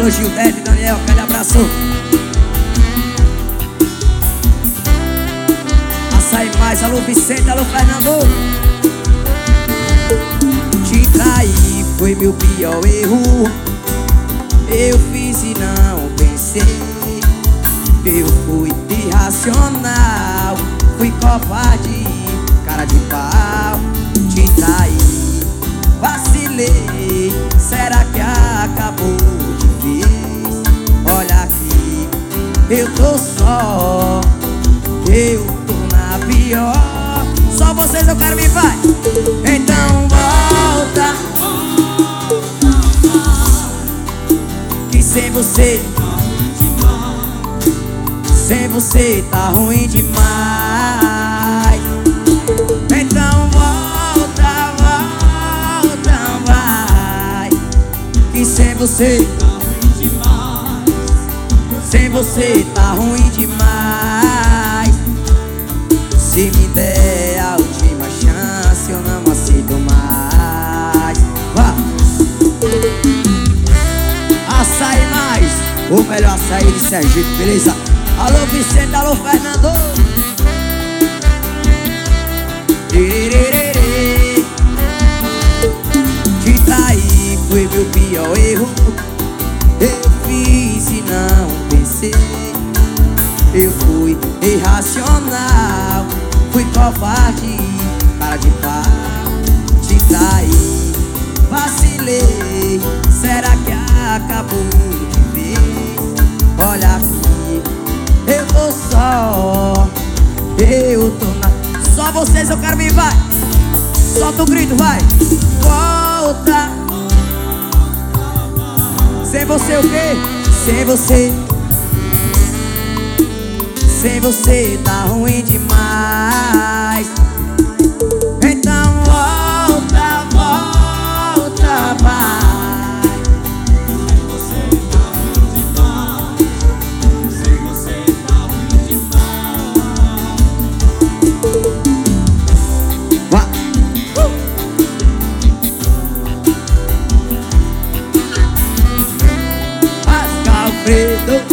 Alô, Gildete, Daniel, aquele abraço. Açaí mais, alô, Vicente, alô, Fernando. Te trair foi meu pior erro. Eu fiz e não pensei. Eu fui irracional, fui covarde, cara de pau. Te traí, vacilei. Será que acabou de vez? Olha aqui, eu tô só, eu tô na pior. Só vocês eu quero me vai. Então volta, que sem você tá ruim demais. Então volta, volta, vai, que sem você tá ruim demais. Se me der a última chance, eu não aceito mais. Vá. Açaí mais, o melhor açaí de Sergipe, beleza? Alô, Vicente, alô, Fernando. Te trair foi meu pior erro. Eu fiz e não pensei. Eu fui irracional, fui covarde, cara de pau. Te traí, vacilei. Será que acabou de vez? Olha aqui, eu tô só, eu tô na... Só vocês eu quero me vai. Solta o grito, vai. Volta. Sem você o quê? Sem você. Sem você tá ruim demais. Então volta, volta, vai. Alfredo.